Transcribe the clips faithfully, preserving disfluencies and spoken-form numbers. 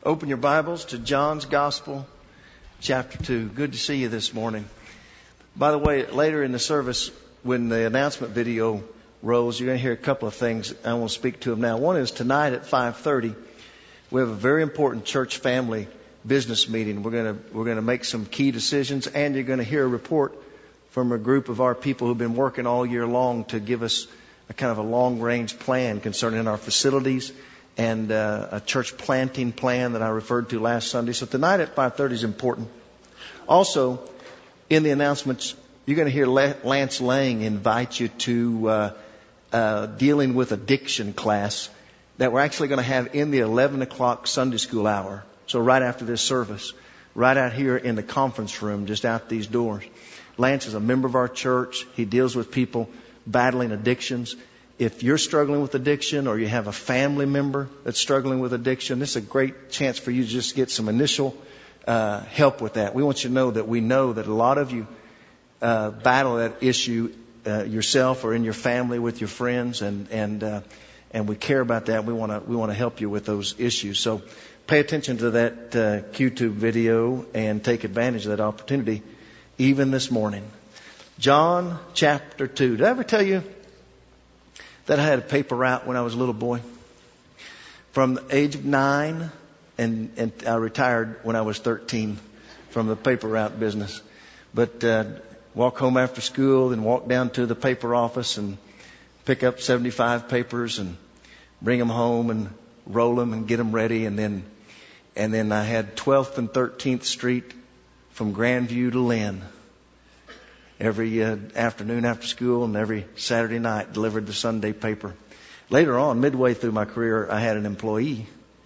Open your Bibles to John's Gospel, chapter two. Good to see you this morning. By the way, later in the service, when the announcement video rolls, you're going to hear a couple of things. I want to speak to them now. One is tonight at five thirty, we have a very important church family business meeting. We're going to we're going to make some key decisions, and you're going to hear a report from a group of our people who've been working all year long to give us a kind of a long-range plan concerning our facilities and uh, a church planting plan that I referred to last Sunday. So tonight at five thirty is important. Also, in the announcements, you're going to hear Lance Lang invite you to uh, uh, dealing with addiction class that we're actually going to have in the eleven o'clock Sunday school hour. So right after this service, right out here in the conference room, just out these doors. Lance is a member of our church. He deals with people battling addictions. If you're struggling with addiction or you have a family member that's struggling with addiction, this is a great chance for you to just get some initial uh, help with that. We want you to know that we know that a lot of you uh, battle that issue uh, yourself or in your family with your friends, and and uh, and we care about that. We want to we want to help you with those issues. So pay attention to that uh, YouTube video and take advantage of that opportunity, even this morning. John chapter two. Did I ever tell you that I had a paper route when I was a little boy? From the age of nine, and, and I retired when I was thirteen from the paper route business. But uh, walk home after school and walk down to the paper office and pick up seventy-five papers and bring them home and roll them and get them ready. And then and then I had twelfth and thirteenth Street from Grandview to Lynn. Every uh, afternoon after school and every Saturday night delivered the Sunday paper. Later on, midway through my career, I had an employee.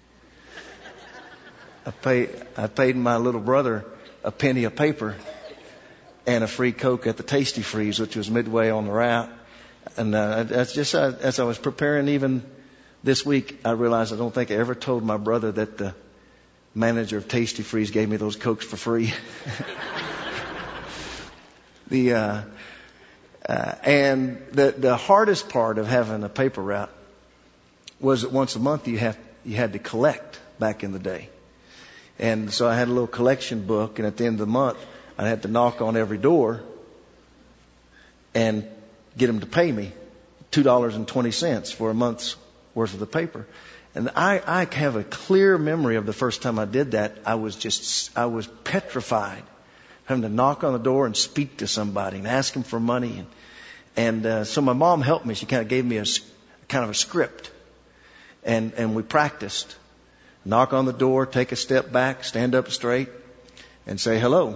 I paid, I paid my little brother a penny a paper and a free Coke at the Tasty Freeze, which was midway on the route. And uh, that's just uh, as I was preparing even this week, I realized I don't think I ever told my brother that the manager of Tasty Freeze gave me those Cokes for free. The uh, uh, and the the hardest part of having a paper route was that once a month you have you had to collect back in the day, and so I had a little collection book, and at the end of the month I had to knock on every door and get them to pay me two dollars and twenty cents for a month's worth of the paper. And I I have a clear memory of the first time I did that. I was just I was petrified, having to knock on the door and speak to somebody and ask them for money. And, and uh, so my mom helped me. She kind of gave me a kind of a script. And, and we practiced. Knock on the door, take a step back, stand up straight, and say, hello.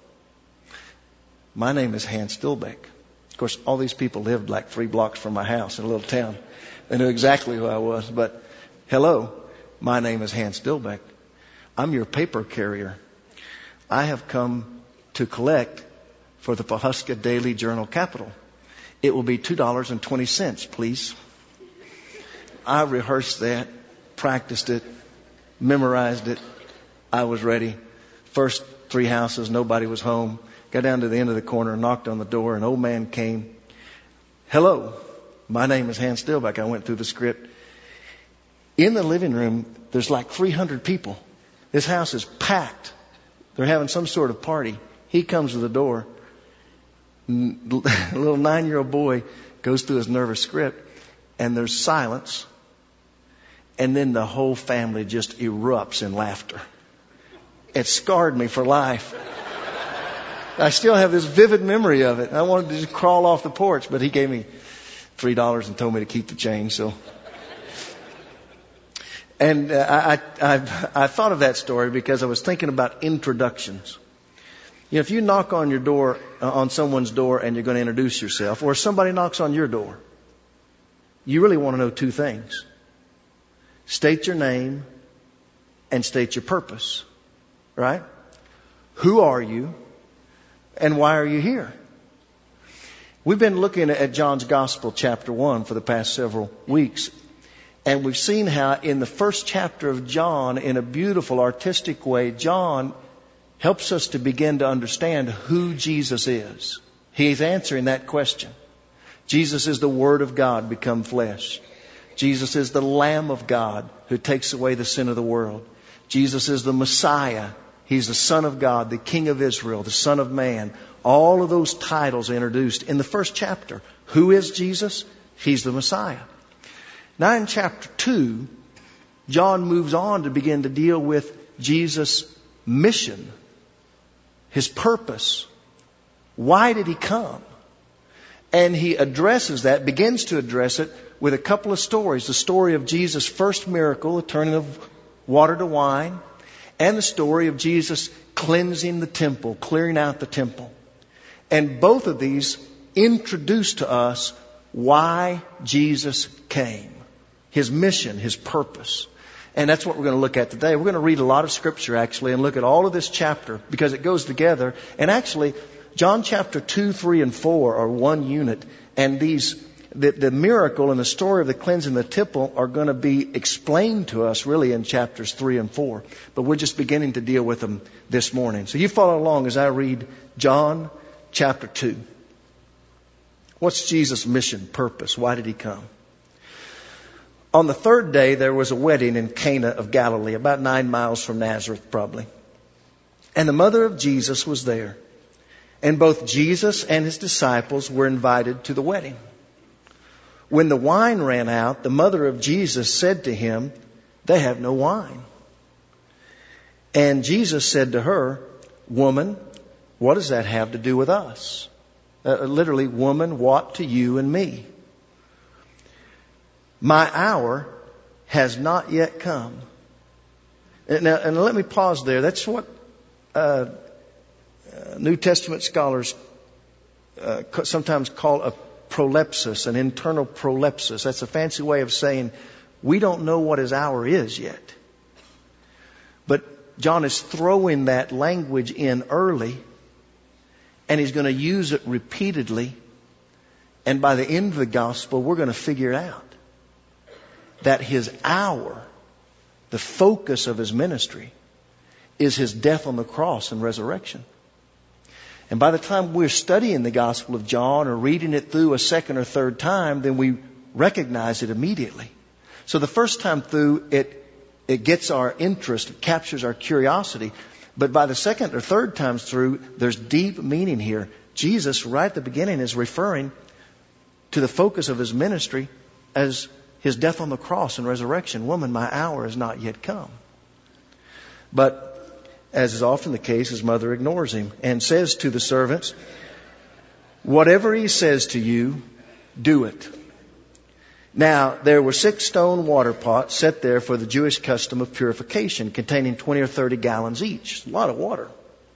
My name is Hans Stillbeck. Of course, all these people lived like three blocks from my house in a little town. They knew exactly who I was. But, hello, my name is Hans Stillbeck. I'm your paper carrier. I have come to collect for the Pawhuska Daily Journal Capital. It will be two dollars and twenty cents, please. I rehearsed that, practiced it, memorized it. I was ready. First three houses, nobody was home. Got down to the end of the corner, knocked on the door. An old man came. Hello, my name is Hans Stillbeck. I went through the script. In the living room, there's like three hundred people. This house is packed. They're having some sort of party. He comes to the door. A little nine-year-old boy goes through his nervous script, and there's silence. And then the whole family just erupts in laughter. It scarred me for life. I still have this vivid memory of it. I wanted to just crawl off the porch, but he gave me three dollars and told me to keep the change. So. And uh, I, I, I thought of that story because I was thinking about introductions. You know, if you knock on your door, uh, on someone's door, and you're going to introduce yourself, or somebody knocks on your door, you really want to know two things. State your name and state your purpose. Right? Who are you and why are you here? We've been looking at John's Gospel, chapter one, for the past several weeks. And we've seen how in the first chapter of John, in a beautiful artistic way, John helps us to begin to understand who Jesus is. He's answering that question. Jesus is the Word of God become flesh. Jesus is the Lamb of God who takes away the sin of the world. Jesus is the Messiah. He's the Son of God, the King of Israel, the Son of Man. All of those titles are introduced in the first chapter. Who is Jesus? He's the Messiah. Now in chapter two, John moves on to begin to deal with Jesus' mission, His purpose. Why did He come? And he addresses that, begins to address it with a couple of stories. The story of Jesus' first miracle, the turning of water to wine, and the story of Jesus cleansing the temple, clearing out the temple. And both of these introduce to us why Jesus came. His mission, His purpose. And that's what we're going to look at today. We're going to read a lot of scripture actually and look at all of this chapter because it goes together. And actually, John chapter two, three, and four are one unit. And these, the, the miracle and the story of the cleansing the temple are going to be explained to us really in chapters three and four. But we're just beginning to deal with them this morning. So you follow along as I read John chapter two. What's Jesus' mission, purpose? Why did He come? On the third day, there was a wedding in Cana of Galilee, about nine miles from Nazareth probably. And the mother of Jesus was there. And both Jesus and His disciples were invited to the wedding. When the wine ran out, the mother of Jesus said to Him, "They have no wine." And Jesus said to her, "Woman, what does that have to do with us?" Uh, literally, woman, what to you and me? My hour has not yet come. And, now, and let me pause there. That's what uh, uh, New Testament scholars uh, sometimes call a prolepsis, an internal prolepsis. That's a fancy way of saying we don't know what His hour is yet. But John is throwing that language in early, and he's going to use it repeatedly. And by the end of the gospel, we're going to figure it out. That His hour, the focus of His ministry, is His death on the cross and resurrection. And by the time we're studying the Gospel of John or reading it through a second or third time, then we recognize it immediately. So the first time through, it it gets our interest, it captures our curiosity. But by the second or third times through, there's deep meaning here. Jesus, right at the beginning, is referring to the focus of His ministry as His death on the cross and resurrection. Woman, my hour has not yet come. But as is often the case, His mother ignores Him and says to the servants, "Whatever He says to you, do it." Now, there were six stone water pots set there for the Jewish custom of purification, containing twenty or thirty gallons each. A lot of water.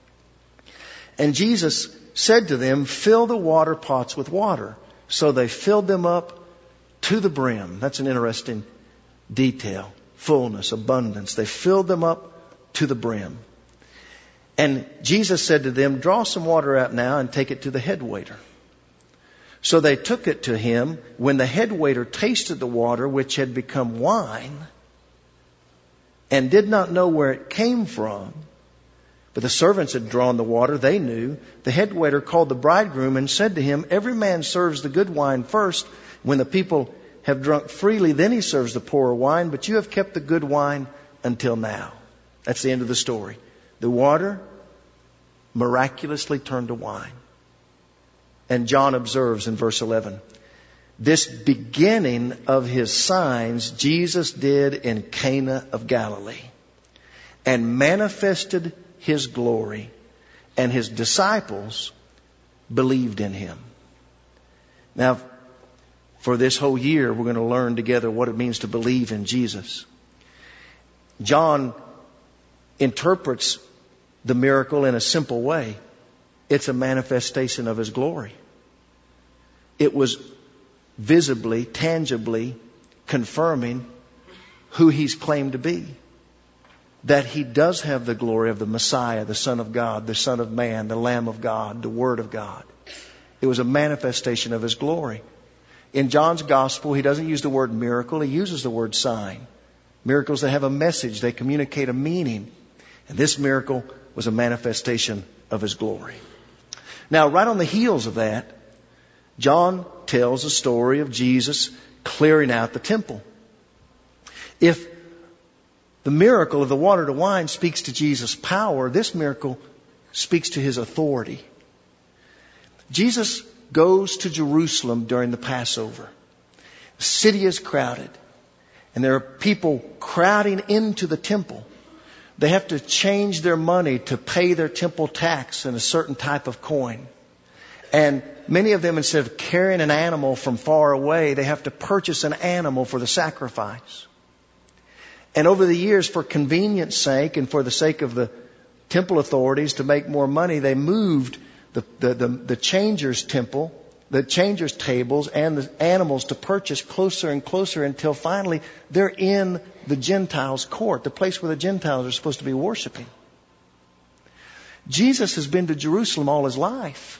And Jesus said to them, "Fill the water pots with water." So they filled them up to the brim. That's an interesting detail. Fullness, abundance. They filled them up to the brim. And Jesus said to them, "Draw some water out now and take it to the head waiter." So they took it to him. When the head waiter tasted the water, which had become wine, and did not know where it came from, but the servants had drawn the water, they knew, the head waiter called the bridegroom and said to him, "Every man serves the good wine first. When the people have drunk freely, then he serves the poorer wine, but you have kept the good wine until now." That's the end of the story. The water miraculously turned to wine. And John observes in verse eleven, this beginning of His signs Jesus did in Cana of Galilee and manifested His glory, and His disciples believed in Him. Now, for this whole year, we're going to learn together what it means to believe in Jesus. John interprets the miracle in a simple way. It's a manifestation of His glory. It was visibly, tangibly confirming who He's claimed to be. That He does have the glory of the Messiah, the Son of God, the Son of Man, the Lamb of God, the Word of God. It was a manifestation of His glory. In John's Gospel, he doesn't use the word miracle, he uses the word sign. Miracles that have a message, they communicate a meaning. And this miracle was a manifestation of His glory. Now, right on the heels of that, John tells the story of Jesus clearing out the temple. If The miracle of the water to wine speaks to Jesus' power. This miracle speaks to his authority. Jesus goes to Jerusalem during the Passover. The city is crowded, and there are people crowding into the temple. They have to change their money to pay their temple tax in a certain type of coin. And many of them, instead of carrying an animal from far away, they have to purchase an animal for the sacrifice. And over the years, for convenience sake and for the sake of the temple authorities to make more money, they moved the, the, the, the changers' temple, the changers' tables, and the animals to purchase closer and closer until finally they're in the Gentiles' court, the place where the Gentiles are supposed to be worshiping. Jesus has been to Jerusalem all his life.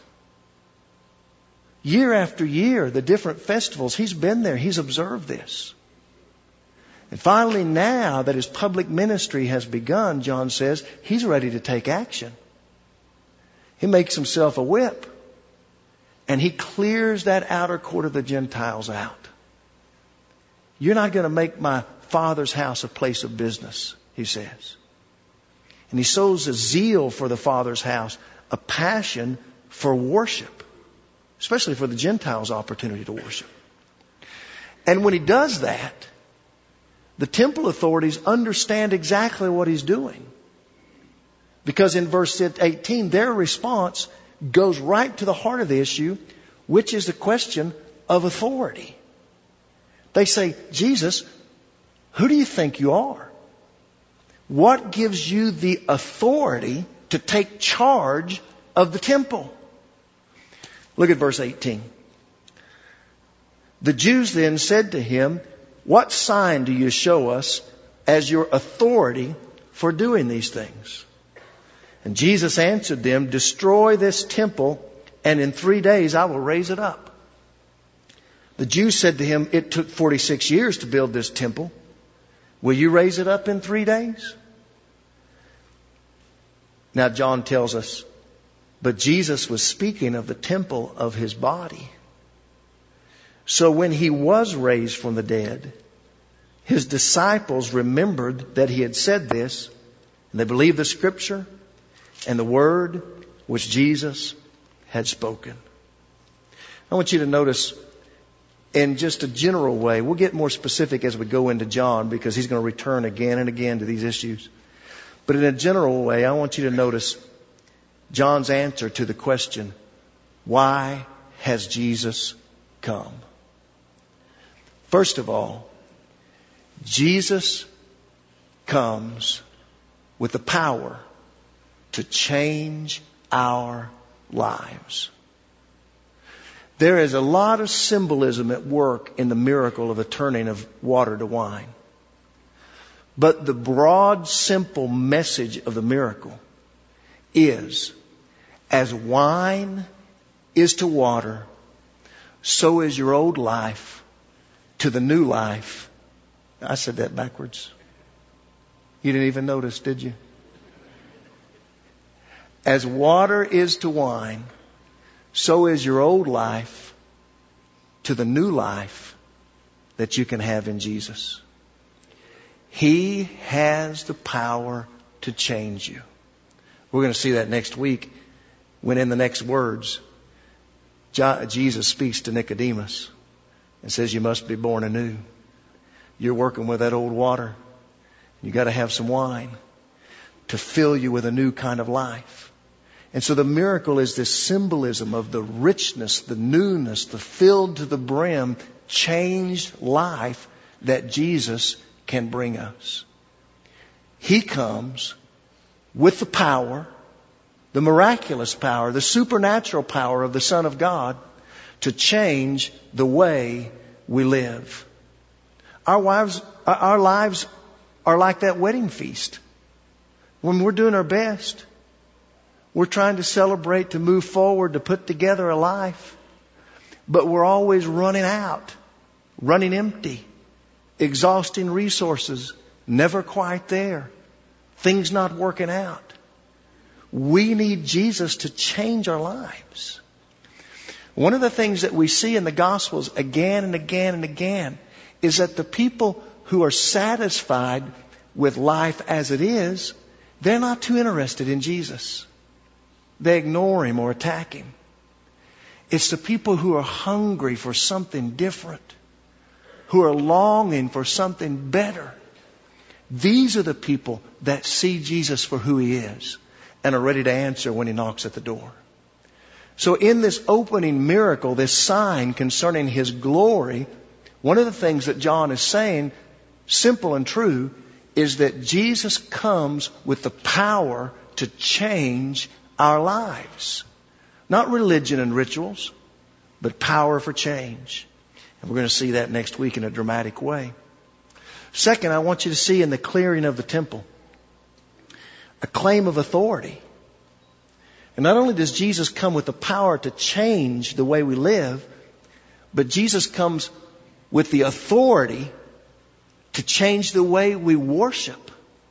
Year after year, the different festivals, he's been there. He's observed this. And finally, now that his public ministry has begun, John says, he's ready to take action. He makes himself a whip. And he clears that outer court of the Gentiles out. You're not going to make my Father's house a place of business, he says. And he sows a zeal for the Father's house, a passion for worship, especially for the Gentiles' opportunity to worship. And when he does that, the temple authorities understand exactly what he's doing. Because in verse eighteen, their response goes right to the heart of the issue, which is the question of authority. They say, Jesus, who do you think you are? What gives you the authority to take charge of the temple? Look at verse eighteen. The Jews then said to him, what sign do you show us as your authority for doing these things? And Jesus answered them, destroy this temple, and in three days I will raise it up. The Jews said to him, it took forty-six years to build this temple. Will you raise it up in three days? Now John tells us, but Jesus was speaking of the temple of his body. So when he was raised from the dead, his disciples remembered that he had said this, and they believed the scripture and the word which Jesus had spoken. I want you to notice in just a general way, we'll get more specific as we go into John because he's going to return again and again to these issues. But in a general way, I want you to notice John's answer to the question, why has Jesus come? First of all, Jesus comes with the power to change our lives. There is a lot of symbolism at work in the miracle of the turning of water to wine. But the broad, simple message of the miracle is, as wine is to water, so is your old life to the new life. I said that backwards. You didn't even notice, did you? As water is to wine, so is your old life to the new life that you can have in Jesus. He has the power to change you. We're going to see that next week when in the next words, Jesus speaks to Nicodemus and says, you must be born anew. You're working with that old water. You got to have some wine to fill you with a new kind of life. And so the miracle is this symbolism of the richness, the newness, the filled to the brim, changed life that Jesus can bring us. He comes with the power, the miraculous power, the supernatural power of the Son of God to change the way we live. Our wives, our lives are like that wedding feast. When we're doing our best, we're trying to celebrate, to move forward, to put together a life. But we're always running out, running empty, exhausting resources, never quite there. Things not working out. We need Jesus to change our lives. One of the things that we see in the Gospels again and again and again is that the people who are satisfied with life as it is, they're not too interested in Jesus. They ignore him or attack him. It's the people who are hungry for something different, who are longing for something better. These are the people that see Jesus for who he is and are ready to answer when he knocks at the door. So in this opening miracle, this sign concerning his glory, one of the things that John is saying, simple and true, is that Jesus comes with the power to change our lives. Not religion and rituals, but power for change. And we're going to see that next week in a dramatic way. Second, I want you to see in the clearing of the temple a claim of authority. And not only does Jesus come with the power to change the way we live, but Jesus comes with the authority to change the way we worship.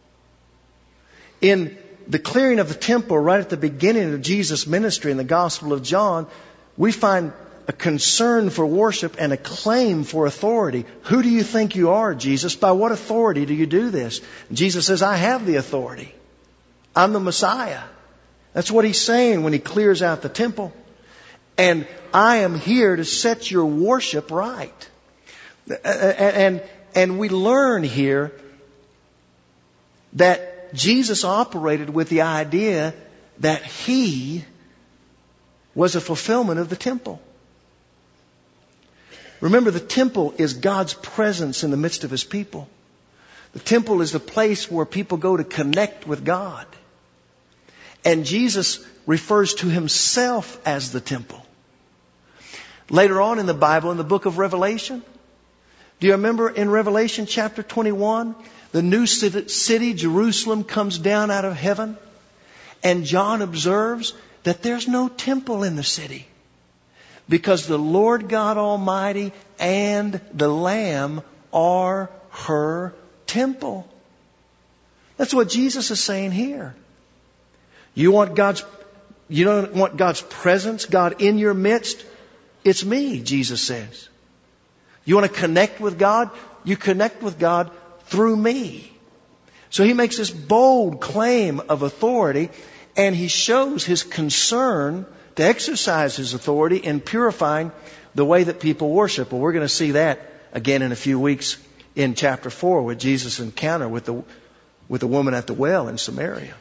In the clearing of the temple, right at the beginning of Jesus' ministry in the Gospel of John, we find a concern for worship and a claim for authority. Who do you think you are, Jesus? By what authority do you do this? And Jesus says, I have the authority. I'm the Messiah. That's what he's saying when he clears out the temple. And I am here to set your worship right. And, and we learn here that Jesus operated with the idea that he was a fulfillment of the temple. Remember, the temple is God's presence in the midst of his people. The temple is the place where people go to connect with God. And Jesus refers to himself as the temple. Later on in the Bible, in the book of Revelation, do you remember in Revelation chapter twenty-one, the new city, Jerusalem, comes down out of heaven, and John observes that there's no temple in the city because the Lord God Almighty and the Lamb are her temple. That's what Jesus is saying here. You want God's, you don't want God's presence, God in your midst? It's me, Jesus says. You want to connect with God? You connect with God through me. So he makes this bold claim of authority, and he shows his concern to exercise his authority in purifying the way that people worship. Well, we're going to see that again in a few weeks in chapter four with Jesus' encounter with the, with the woman at the well in Samaria.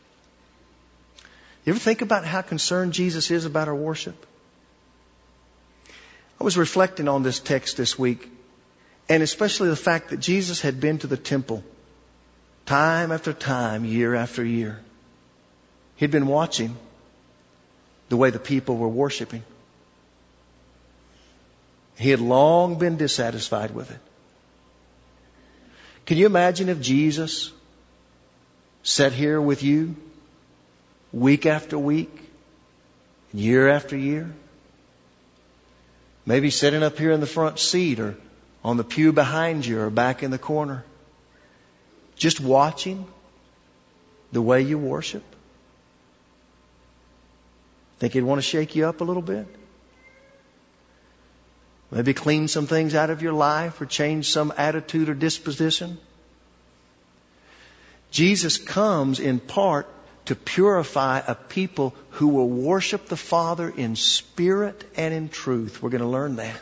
You ever think about how concerned Jesus is about our worship? I was reflecting on this text this week, and especially the fact that Jesus had been to the temple time after time, year after year. He'd been watching the way the people were worshiping. He had long been dissatisfied with it. Can you imagine if Jesus sat here with you week after week, year after year? Maybe sitting up here in the front seat or on the pew behind you or back in the corner. Just watching the way you worship. Think he'd want to shake you up a little bit? Maybe clean some things out of your life or change some attitude or disposition? Jesus comes in part to purify a people who will worship the Father in spirit and in truth. We're going to learn that.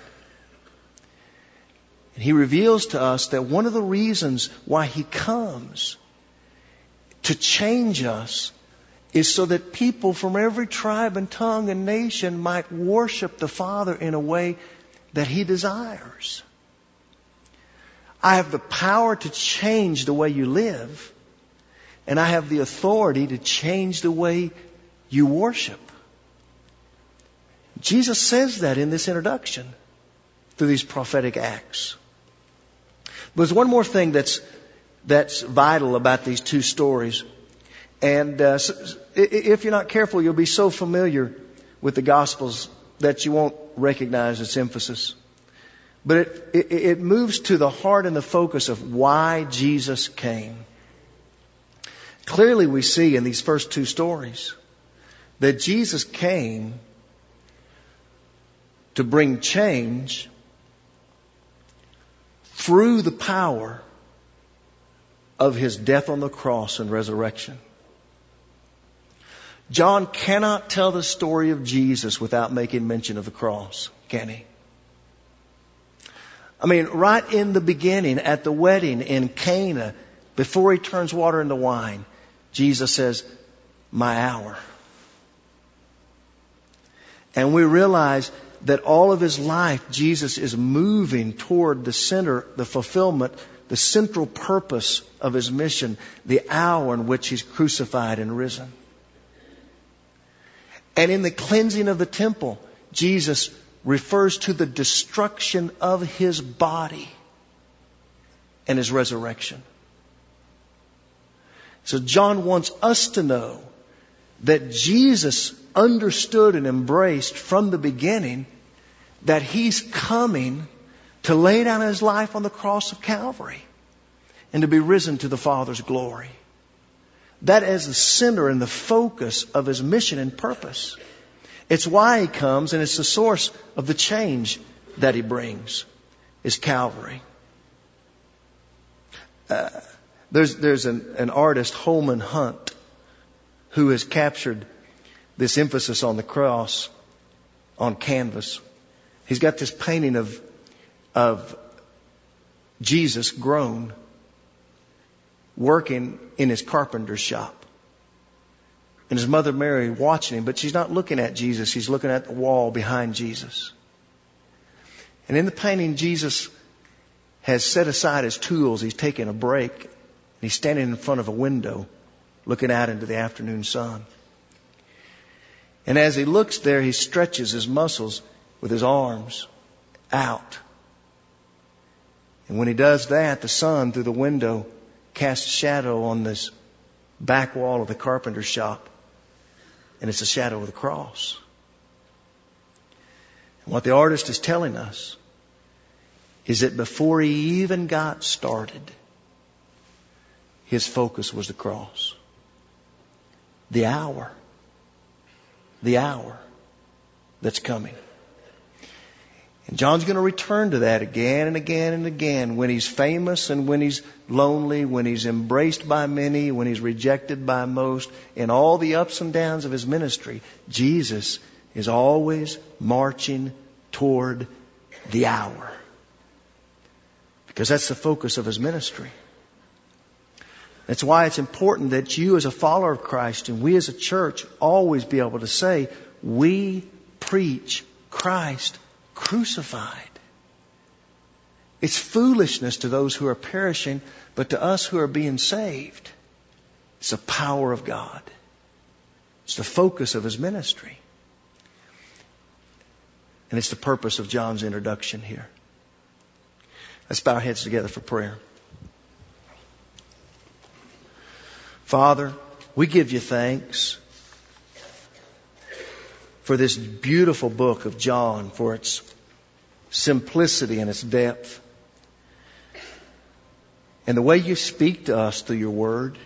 And he reveals to us that one of the reasons why he comes to change us is so that people from every tribe and tongue and nation might worship the Father in a way that he desires. I have the power to change the way you live, and I have the authority to change the way you worship. Jesus says that in this introduction through these prophetic acts. But there's one more thing that's that's vital about these two stories. And uh, if you're not careful, you'll be so familiar with the Gospels that you won't recognize its emphasis. But it, it, it moves to the heart and the focus of why Jesus came. Clearly we see in these first two stories that Jesus came to bring change through the power of His death on the cross and resurrection. John cannot tell the story of Jesus without making mention of the cross, can he? I mean, right in the beginning, at the wedding in Cana, before He turns water into wine, Jesus says, "My hour." And we realize that all of His life, Jesus is moving toward the center, the fulfillment, the central purpose of His mission, the hour in which He's crucified and risen. And in the cleansing of the temple, Jesus refers to the destruction of His body and His resurrection. So John wants us to know that Jesus understood and embraced from the beginning that He's coming to lay down His life on the cross of Calvary and to be risen to the Father's glory. That is the center and the focus of His mission and purpose. It's why He comes, and it's the source of the change that He brings, is Calvary. Uh, there's there's an, an artist, Holman Hunt, who has captured this emphasis on the cross on canvas. He's got this painting of of Jesus grown, working in his carpenter's shop. And his mother Mary watching him, but she's not looking at Jesus. She's looking at the wall behind Jesus. And in the painting, Jesus has set aside his tools. He's taking a break. And he's standing in front of a window looking out into the afternoon sun. And as he looks there, he stretches his muscles with his arms out. And when he does that, the sun through the window casts a shadow on this back wall of the carpenter's shop. And it's a shadow of the cross. And what the artist is telling us is that before he even got started, his focus was the cross. The hour. The hour that's coming. And John's going to return to that again and again and again when he's famous and when he's lonely, when he's embraced by many, when he's rejected by most. In all the ups and downs of his ministry, Jesus is always marching toward the hour. Because that's the focus of his ministry. That's why it's important that you as a follower of Christ and we as a church always be able to say, we preach Christ crucified. It's foolishness to those who are perishing, but to us who are being saved, it's the power of God. It's the focus of his ministry. And it's the purpose of John's introduction here. Let's bow our heads together for prayer. Father, we give you thanks for this beautiful book of John, for its simplicity and its depth. And the way you speak to us through your word.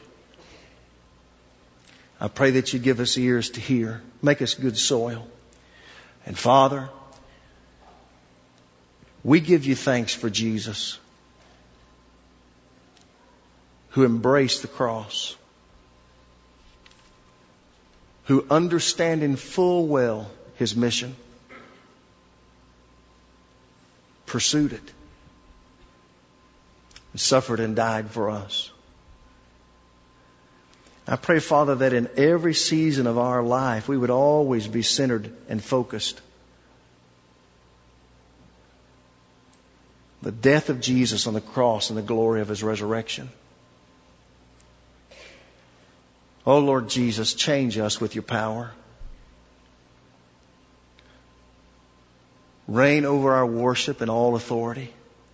I pray that you give us ears to hear. Make us good soil. And Father, we give you thanks for Jesus, who embraced the cross, who, understanding full well his mission, pursued it, and suffered and died for us. I pray, Father, that in every season of our life, we would always be centered and focused. The death of Jesus on the cross and the glory of his resurrection. Oh, Lord Jesus, change us with your power. Reign over our worship and all authority.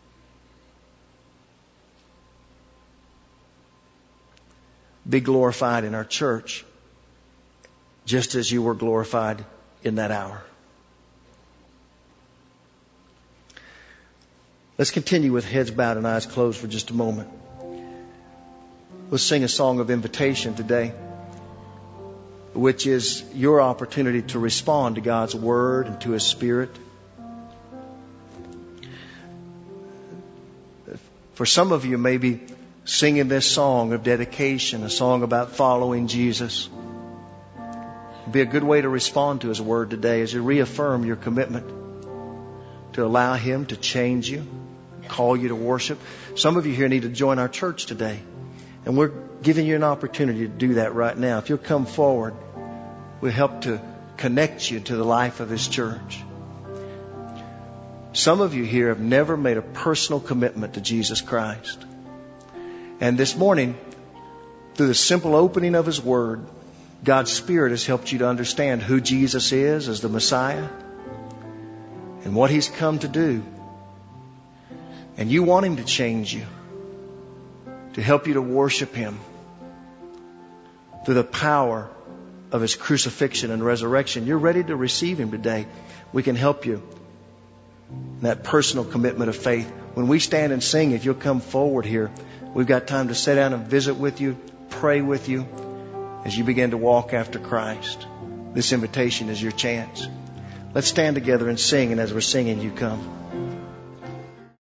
Be glorified in our church, just as you were glorified in that hour. Let's continue with heads bowed and eyes closed for just a moment. Let's sing a song of invitation today, which is your opportunity to respond to God's Word and to His Spirit. For some of you, maybe singing this song of dedication, a song about following Jesus. It'd be a good way to respond to His Word today as you reaffirm your commitment to allow Him to change you, call you to worship. Some of you here need to join our church today, and we're giving you an opportunity to do that right now. If you'll come forward, we'll help to connect you to the life of this church. Some of you here have never made a personal commitment to Jesus Christ. And this morning, through the simple opening of His Word, God's Spirit has helped you to understand who Jesus is as the Messiah and what He's come to do. And you want Him to change you, to help you to worship Him through the power of His crucifixion and resurrection. You're ready to receive Him today. We can help you in that personal commitment of faith. When we stand and sing, if you'll come forward here, we've got time to sit down and visit with you, pray with you as you begin to walk after Christ. This invitation is your chance. Let's stand together and sing, and as we're singing, you come.